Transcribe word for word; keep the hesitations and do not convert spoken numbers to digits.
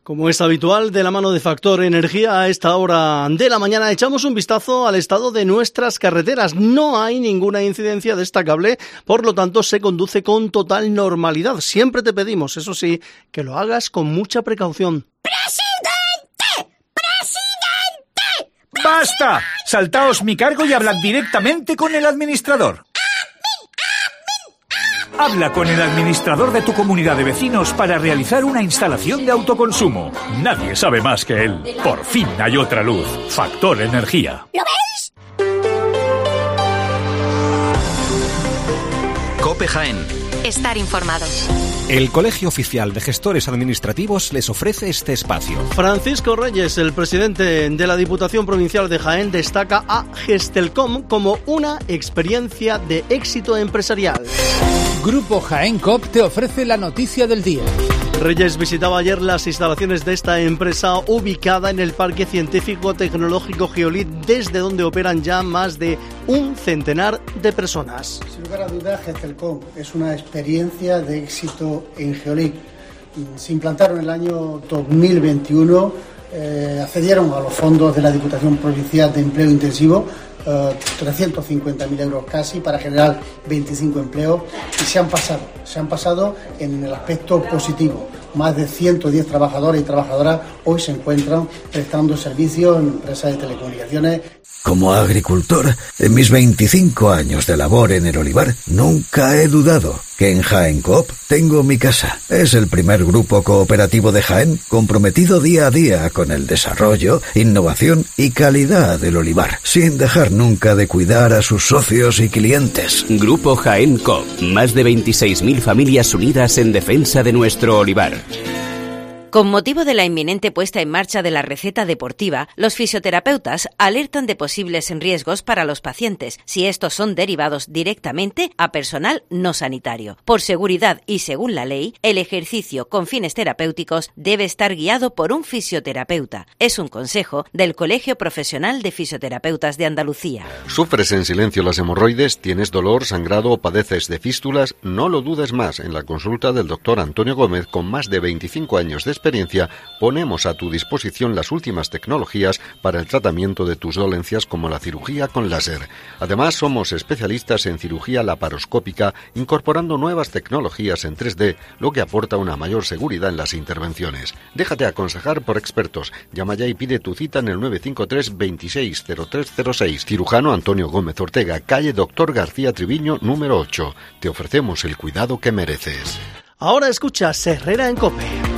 Como es habitual, de la mano de Factor Energía, a esta hora de la mañana echamos un vistazo al estado de nuestras carreteras. No hay ninguna incidencia destacable, por lo tanto se conduce con total normalidad. Siempre te pedimos, eso sí, que lo hagas con mucha precaución. ¡Presidente! ¡Presidente! ¡Basta! Saltaos mi cargo y hablad directamente con el administrador. Habla con el administrador de tu comunidad de vecinos para realizar una instalación de autoconsumo. Nadie sabe más que él. Por fin hay otra luz. Factor Energía. ¿Lo veis? COPE Jaén. Estar informados. El Colegio Oficial de Gestores Administrativos les ofrece este espacio. Francisco Reyes, el presidente de la Diputación Provincial de Jaén, destaca a Gestelcom como una experiencia de éxito empresarial. Grupo Jaén Coop te ofrece la noticia del día. Reyes visitaba ayer las instalaciones de esta empresa ubicada en el Parque Científico Tecnológico Geolit, desde donde operan ya más de un centenar de personas. Sin lugar a dudas, Gestelcom es una experiencia de éxito en Geolit. Se implantaron en el año dos mil veintiuno, eh, accedieron a los fondos de la Diputación Provincial de Empleo Intensivo, Uh, trescientos cincuenta mil euros casi para generar veinticinco empleos, y se han pasado, se han pasado en el aspecto positivo. Más de ciento diez trabajadores y trabajadoras hoy se encuentran prestando servicios en empresas de telecomunicaciones. Como agricultor, en mis veinticinco años de labor en el olivar, nunca he dudado que en Jaén Coop tengo mi casa. Es el primer grupo cooperativo de Jaén comprometido día a día con el desarrollo, innovación y calidad del olivar, sin dejar nunca de cuidar a sus socios y clientes. Grupo Jaén Coop, más de veintiséis mil familias unidas en defensa de nuestro olivar. Con motivo de la inminente puesta en marcha de la receta deportiva, los fisioterapeutas alertan de posibles riesgos para los pacientes si estos son derivados directamente a personal no sanitario. Por seguridad y según la ley, el ejercicio con fines terapéuticos debe estar guiado por un fisioterapeuta. Es un consejo del Colegio Profesional de Fisioterapeutas de Andalucía. ¿Sufres en silencio las hemorroides? ¿Tienes dolor, sangrado o padeces de fístulas? No lo dudes más. En la consulta del doctor Antonio Gómez, con más de veinticinco años de experiencia, ponemos a tu disposición las últimas tecnologías para el tratamiento de tus dolencias, como la cirugía con láser. Además, somos especialistas en cirugía laparoscópica, incorporando nuevas tecnologías en tres D, lo que aporta una mayor seguridad en las intervenciones. Déjate aconsejar por expertos. Llama ya y pide tu cita en el nueve cinco tres, veintiséis, cero tres cero seis. Cirujano Antonio Gómez Ortega, calle Doctor García Triviño, número ocho. Te ofrecemos el cuidado que mereces. Ahora escucha Herrera en COPE.